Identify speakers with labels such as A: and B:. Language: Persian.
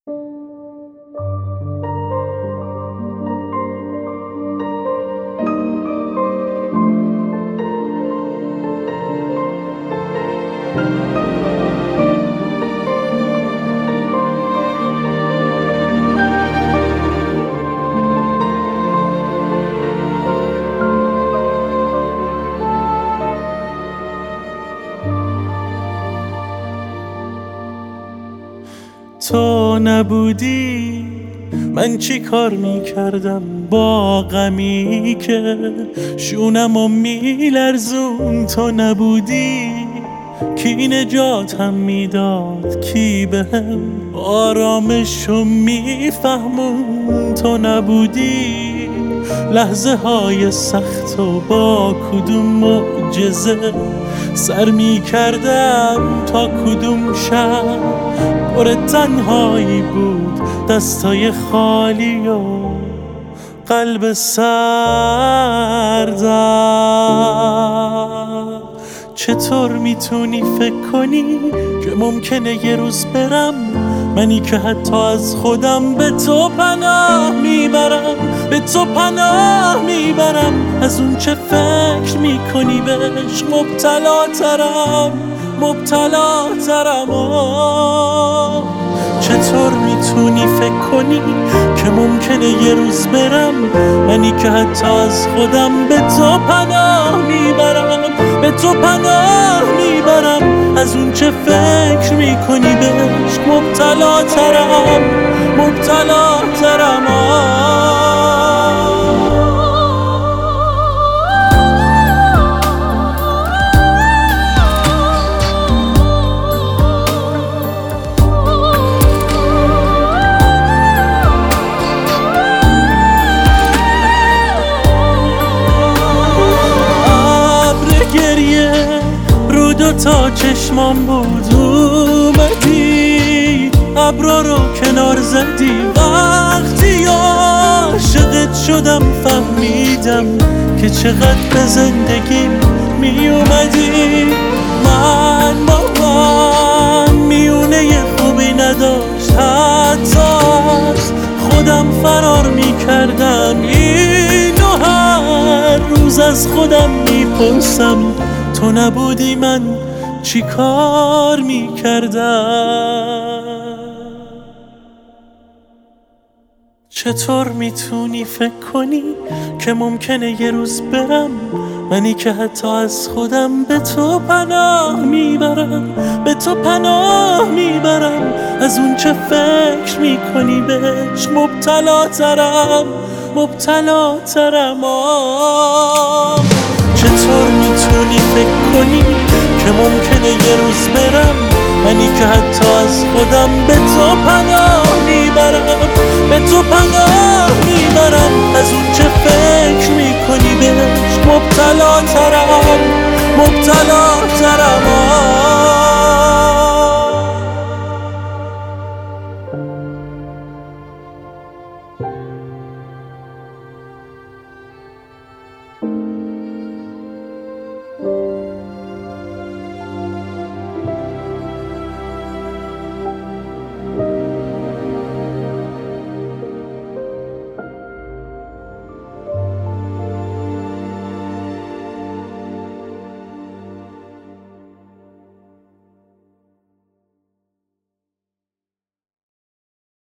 A: تو نبودی من چی کار میکردم با غمی که شونمو میلرزون. تو نبودی کی نجاتم میداد، کی بهم آرامشو میفهمون. تو نبودی لحظه های سخت و با کدوم معجزه سر میکردم تا کدوم شب پر تنهایی بود، دستای خالی و قلب سردم. چطور میتونی فکر کنی که ممکنه یه روز برم، منی که حتی از خودم به تو پناه میبرم، به تو پناه میبرم. از اون چه فکر میکنی بهش مبتلا ترم، مبتلا ترم. چطور میتونی فکر کنی که ممکنه یه روز برم، منی که حتی از خودم به تو پناه میبرم، به تو پناه میبرم. از اون چه فکر میکنی بهش مبتلا ترم، مبتلا ترم. تا چشمام بود اومدی، ابرا رو کنار زدی. وقتی عاشقت شدم فهمیدم که چقدر به زندگیم میومدی. من با من میونه خوبی نداشت، حتی از خودم فرار میکردم. اینو هر روز از خودم میپرسم، تو نبودی من چی کار میکردم؟ چطور میتونی فکر کنی که ممکنه یه روز برم، منی که حتی از خودم به تو پناه میبرم، به تو پناه میبرم. از اون چه فکر میکنی بهش مبتلا ترم، مبتلا ترم. چطور میتونی فکر کنی که ممکنه یه روز برم، منی که حتی از خودم به تو پناه میبرم، به تو پناه میبرم. از اون چه فکر میکنی بهش مبتلا ترم، مبتلا ترم.